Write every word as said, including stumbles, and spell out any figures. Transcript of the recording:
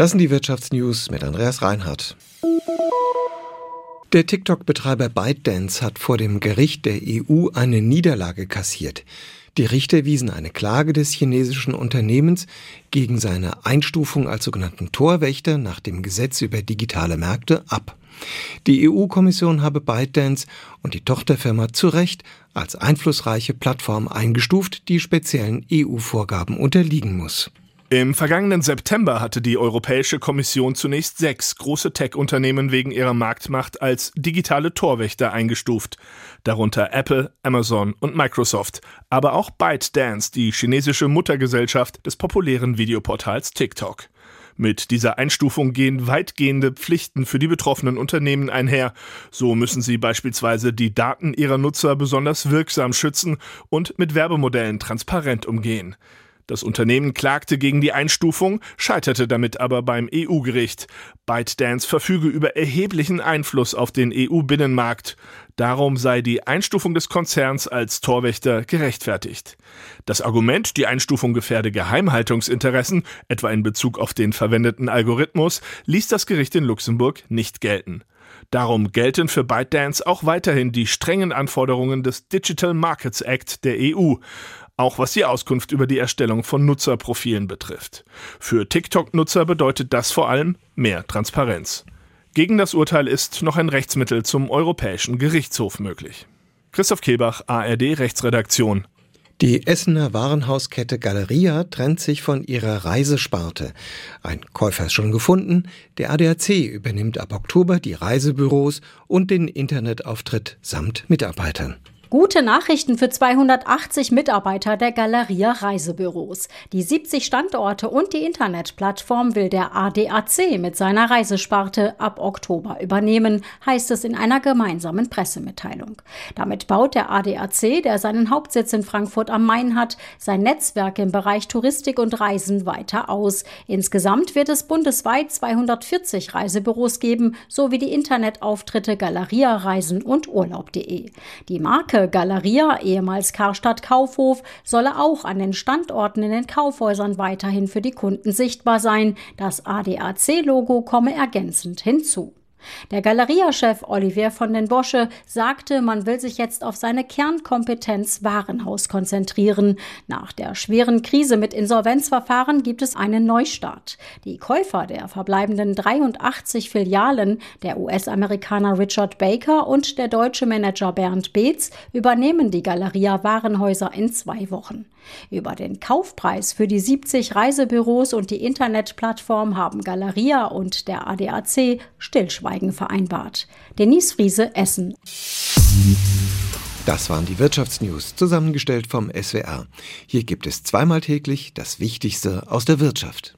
Das sind die Wirtschaftsnews mit Andreas Reinhardt. Der TikTok-Betreiber ByteDance hat vor dem Gericht der E U eine Niederlage kassiert. Die Richter wiesen eine Klage des chinesischen Unternehmens gegen seine Einstufung als sogenannten Torwächter nach dem Gesetz über digitale Märkte ab. Die E U-Kommission habe ByteDance und die Tochterfirma zu Recht als einflussreiche Plattform eingestuft, die speziellen E U-Vorgaben unterliegen muss. Im vergangenen September hatte die Europäische Kommission zunächst sechs große Tech-Unternehmen wegen ihrer Marktmacht als digitale Torwächter eingestuft. Darunter Apple, Amazon und Microsoft. Aber auch ByteDance, die chinesische Muttergesellschaft des populären Videoportals TikTok. Mit dieser Einstufung gehen weitgehende Pflichten für die betroffenen Unternehmen einher. So müssen sie beispielsweise die Daten ihrer Nutzer besonders wirksam schützen und mit Werbemodellen transparent umgehen. Das Unternehmen klagte gegen die Einstufung, scheiterte damit aber beim E U-Gericht. ByteDance verfüge über erheblichen Einfluss auf den E U-Binnenmarkt. Darum sei die Einstufung des Konzerns als Torwächter gerechtfertigt. Das Argument, die Einstufung gefährde Geheimhaltungsinteressen, etwa in Bezug auf den verwendeten Algorithmus, ließ das Gericht in Luxemburg nicht gelten. Darum gelten für ByteDance auch weiterhin die strengen Anforderungen des Digital Markets Act der E U. Auch was die Auskunft über die Erstellung von Nutzerprofilen betrifft. Für TikTok-Nutzer bedeutet das vor allem mehr Transparenz. Gegen das Urteil ist noch ein Rechtsmittel zum Europäischen Gerichtshof möglich. Christoph Kehlbach, A R D Rechtsredaktion. Die Essener Warenhauskette Galeria trennt sich von ihrer Reisesparte. Ein Käufer ist schon gefunden. Der A D A C übernimmt ab Oktober die Reisebüros und den Internetauftritt samt Mitarbeitern. Gute Nachrichten für zweihundertachtzig Mitarbeiter der Galeria Reisebüros. Die siebzig Standorte und die Internetplattform will der A D A C mit seiner Reisesparte ab Oktober übernehmen, heißt es in einer gemeinsamen Pressemitteilung. Damit baut der A D A C, der seinen Hauptsitz in Frankfurt am Main hat, sein Netzwerk im Bereich Touristik und Reisen weiter aus. Insgesamt wird es bundesweit zweihundertvierzig Reisebüros geben, sowie die Internetauftritte Galeria Reisen und Urlaub punkt de. Die Marke Galeria, ehemals Karstadt Kaufhof, solle auch an den Standorten in den Kaufhäusern weiterhin für die Kunden sichtbar sein. Das A D A C-Logo komme ergänzend hinzu. Der Galeria-Chef Olivier von den Bosche sagte, man will sich jetzt auf seine Kernkompetenz Warenhaus konzentrieren. Nach der schweren Krise mit Insolvenzverfahren gibt es einen Neustart. Die Käufer der verbleibenden dreiundachtzig Filialen, der U S-Amerikaner Richard Baker und der deutsche Manager Bernd Beetz, übernehmen die Galeria-Warenhäuser in zwei Wochen. Über den Kaufpreis für die siebzig Reisebüros und die Internetplattform haben Galeria und der A D A C Stillschweigen vereinbart. Denise Friese, Essen. Das waren die Wirtschaftsnews, zusammengestellt vom S W R. Hier gibt es zweimal täglich das Wichtigste aus der Wirtschaft.